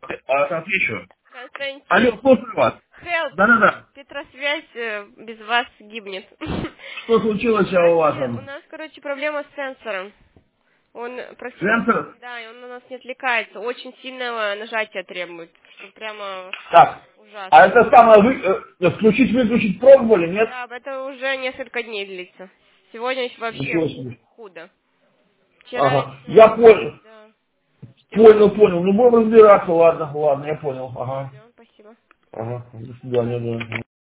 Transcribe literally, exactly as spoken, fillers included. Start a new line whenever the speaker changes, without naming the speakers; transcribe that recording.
А, отвечу.
Константин,
Алло, слушаю вас.
help!
Да-да-да.
Петросвязь э, без вас гибнет.
Что случилось а, у вас
Знаете, у
там?
нас, короче, проблема с сенсором. Он практически,
Центр?
да, и он у нас не отвлекается. Очень сильного нажатия требует. Что прямо
Так. А
ужасно.
это самое, вы, э, включить-выключить пробовали, нет?
Да, это уже несколько дней длится. Сегодня еще вообще
Ничего себе.
худо. Вчера
Ага.
еще,
Я понял.
да, четыре
Понял, понял. Ну, будем разбираться, ладно, ладно, я понял. Ага.
Все, спасибо.
Ага. До свидания, да.